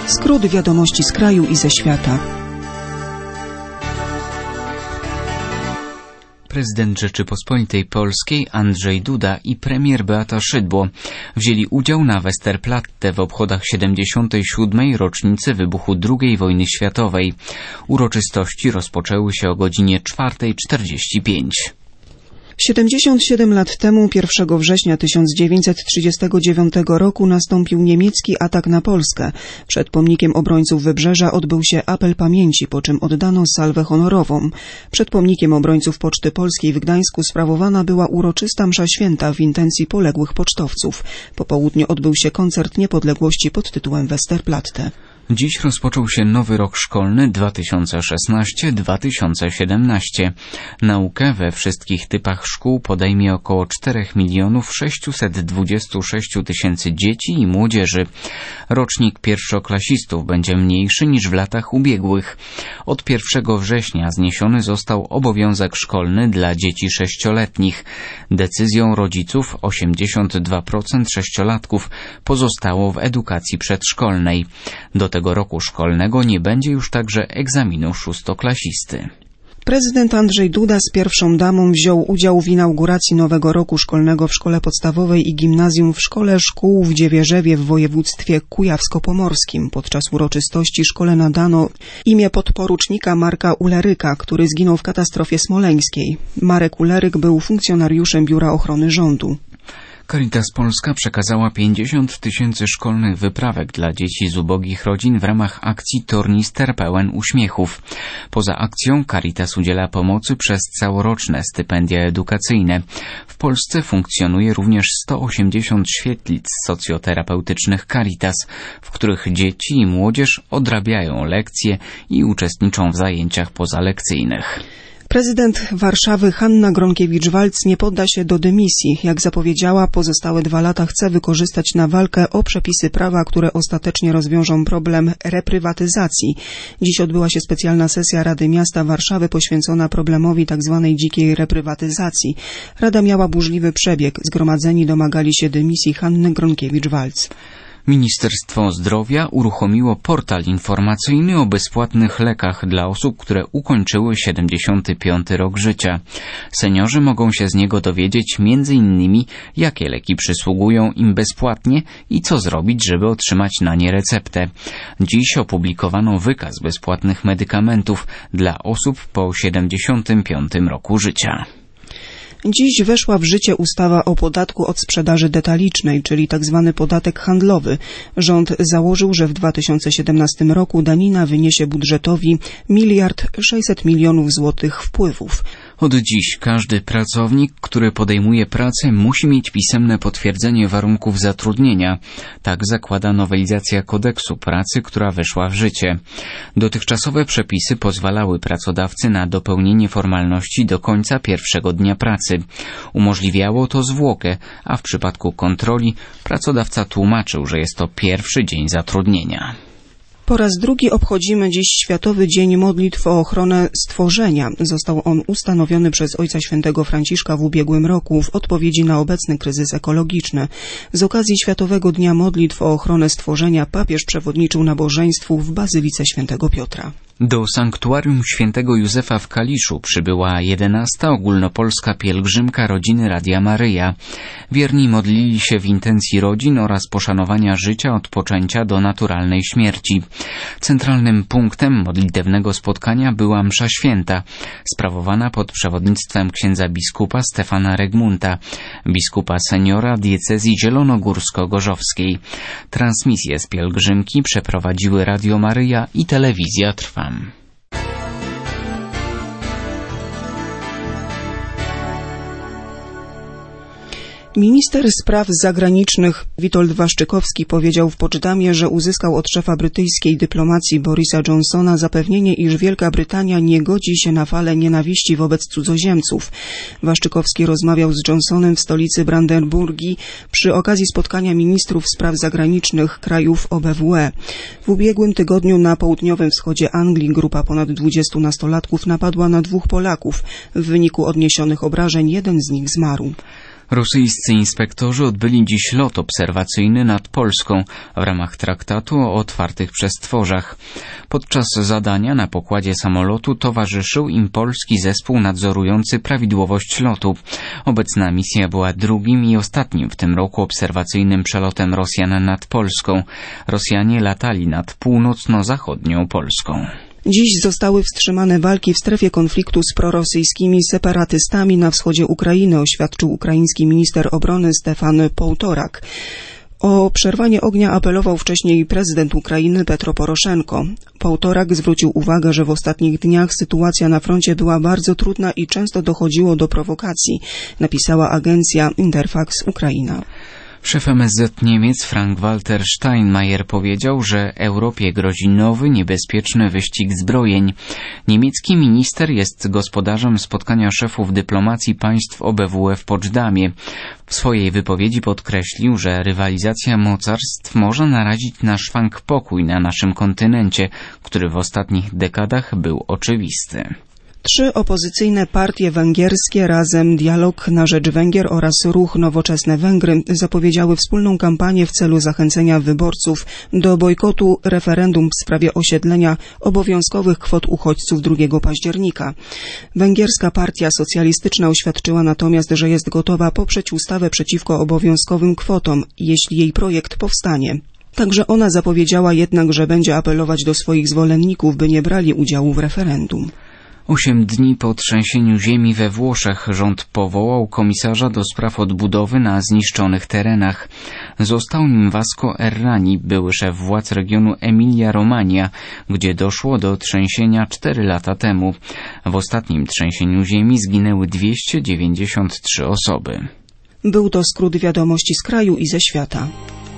Skrót wiadomości z kraju i ze świata. Prezydent Rzeczypospolitej Polskiej Andrzej Duda i premier Beata Szydło wzięli udział na Westerplatte w obchodach 77. rocznicy wybuchu II wojny światowej. Uroczystości rozpoczęły się o godzinie 4:45. 77 lat temu, 1 września 1939 roku, nastąpił niemiecki atak na Polskę. Przed pomnikiem obrońców Wybrzeża odbył się apel pamięci, po czym oddano salwę honorową. Przed pomnikiem obrońców Poczty Polskiej w Gdańsku sprawowana była uroczysta msza święta w intencji poległych pocztowców. Po południu odbył się koncert niepodległości pod tytułem Westerplatte. Dziś rozpoczął się nowy rok szkolny 2016-2017. Naukę we wszystkich typach szkół podejmie około 4 626 000 dzieci i młodzieży. Rocznik pierwszoklasistów będzie mniejszy niż w latach ubiegłych. Od 1 września zniesiony został obowiązek szkolny dla dzieci 6-letnich. Decyzją rodziców 82% sześciolatków pozostało w edukacji przedszkolnej. Do tego roku szkolnego nie będzie już także egzaminu szóstoklasisty. Prezydent Andrzej Duda z pierwszą damą wziął udział w inauguracji nowego roku szkolnego w szkole podstawowej i gimnazjum w Szkole Szkół w Dziewierzewie w województwie kujawsko-pomorskim. Podczas uroczystości szkole nadano imię podporucznika Marka Uleryka, który zginął w katastrofie smoleńskiej. Marek Uleryk był funkcjonariuszem Biura Ochrony Rządu. Caritas Polska przekazała 50 000 szkolnych wyprawek dla dzieci z ubogich rodzin w ramach akcji Tornister pełen uśmiechów. Poza akcją Caritas udziela pomocy przez całoroczne stypendia edukacyjne. W Polsce funkcjonuje również 180 świetlic socjoterapeutycznych Caritas, w których dzieci i młodzież odrabiają lekcje i uczestniczą w zajęciach pozalekcyjnych. Prezydent Warszawy Hanna Gronkiewicz-Waltz nie podda się do dymisji. Jak zapowiedziała, pozostałe 2 lata chce wykorzystać na walkę o przepisy prawa, które ostatecznie rozwiążą problem reprywatyzacji. Dziś odbyła się specjalna sesja Rady Miasta Warszawy poświęcona problemowi tzw. dzikiej reprywatyzacji. Rada miała burzliwy przebieg. Zgromadzeni domagali się dymisji Hanny Gronkiewicz-Waltz. Ministerstwo Zdrowia uruchomiło portal informacyjny o bezpłatnych lekach dla osób, które ukończyły 75. rok życia. Seniorzy mogą się z niego dowiedzieć m.in. jakie leki przysługują im bezpłatnie i co zrobić, żeby otrzymać na nie receptę. Dziś opublikowano wykaz bezpłatnych medykamentów dla osób po 75. roku życia. Dziś weszła w życie ustawa o podatku od sprzedaży detalicznej, czyli tzw. podatek handlowy. Rząd założył, że w 2017 roku danina wyniesie budżetowi 1 600 000 000 złotych wpływów. Od dziś każdy pracownik, który podejmuje pracę, musi mieć pisemne potwierdzenie warunków zatrudnienia. Tak zakłada nowelizacja kodeksu pracy, która weszła w życie. Dotychczasowe przepisy pozwalały pracodawcy na dopełnienie formalności do końca pierwszego dnia pracy. Umożliwiało to zwłokę, a w przypadku kontroli pracodawca tłumaczył, że jest to pierwszy dzień zatrudnienia. Po raz drugi obchodzimy dziś Światowy Dzień Modlitw o ochronę stworzenia. Został on ustanowiony przez Ojca Świętego Franciszka w ubiegłym roku w odpowiedzi na obecny kryzys ekologiczny. Z okazji Światowego Dnia Modlitw o ochronę stworzenia papież przewodniczył nabożeństwu w Bazylice Świętego Piotra. Do sanktuarium świętego Józefa w Kaliszu przybyła 11. ogólnopolska pielgrzymka rodziny Radia Maryja. Wierni modlili się w intencji rodzin oraz poszanowania życia od poczęcia do naturalnej śmierci. Centralnym punktem modlitewnego spotkania była msza święta, sprawowana pod przewodnictwem księdza biskupa Stefana Regmunta, biskupa seniora diecezji zielonogórsko-gorzowskiej. Transmisję z pielgrzymki przeprowadziły Radio Maryja i Telewizja Trwam. Minister spraw zagranicznych Witold Waszczykowski powiedział w Poczdamie, że uzyskał od szefa brytyjskiej dyplomacji Borisa Johnsona zapewnienie, iż Wielka Brytania nie godzi się na falę nienawiści wobec cudzoziemców. Waszczykowski rozmawiał z Johnsonem w stolicy Brandenburgii przy okazji spotkania ministrów spraw zagranicznych krajów OBWE. W ubiegłym tygodniu na południowym wschodzie Anglii grupa ponad 20 nastolatków napadła na 2 Polaków. W wyniku odniesionych obrażeń jeden z nich zmarł. Rosyjscy inspektorzy odbyli dziś lot obserwacyjny nad Polską w ramach traktatu o otwartych przestworzach. Podczas zadania na pokładzie samolotu towarzyszył im polski zespół nadzorujący prawidłowość lotu. Obecna misja była drugim i ostatnim w tym roku obserwacyjnym przelotem Rosjan nad Polską. Rosjanie latali nad północno-zachodnią Polską. Dziś zostały wstrzymane walki w strefie konfliktu z prorosyjskimi separatystami na wschodzie Ukrainy, oświadczył ukraiński minister obrony Stefan Połtorak. O przerwanie ognia apelował wcześniej prezydent Ukrainy Petro Poroszenko. Połtorak zwrócił uwagę, że w ostatnich dniach sytuacja na froncie była bardzo trudna i często dochodziło do prowokacji, napisała agencja Interfax Ukraina. Szef MSZ Niemiec Frank-Walter Steinmeier powiedział, że Europie grozi nowy, niebezpieczny wyścig zbrojeń. Niemiecki minister jest gospodarzem spotkania szefów dyplomacji państw OBWE w Poczdamie. W swojej wypowiedzi podkreślił, że rywalizacja mocarstw może narazić na szwank pokój na naszym kontynencie, który w ostatnich dekadach był oczywisty. 3 opozycyjne partie węgierskie, Razem, Dialog na rzecz Węgier oraz Ruch Nowoczesne Węgry zapowiedziały wspólną kampanię w celu zachęcenia wyborców do bojkotu referendum w sprawie osiedlenia obowiązkowych kwot uchodźców 2 października. Węgierska Partia Socjalistyczna oświadczyła natomiast, że jest gotowa poprzeć ustawę przeciwko obowiązkowym kwotom, jeśli jej projekt powstanie. Także ona zapowiedziała jednak, że będzie apelować do swoich zwolenników, by nie brali udziału w referendum. 8 dni po trzęsieniu ziemi we Włoszech rząd powołał komisarza do spraw odbudowy na zniszczonych terenach. Został nim Vasco Errani, były szef władz regionu Emilia-Romagna, gdzie doszło do trzęsienia 4 lata temu. W ostatnim trzęsieniu ziemi zginęły 293 osoby. Był to skrót wiadomości z kraju i ze świata.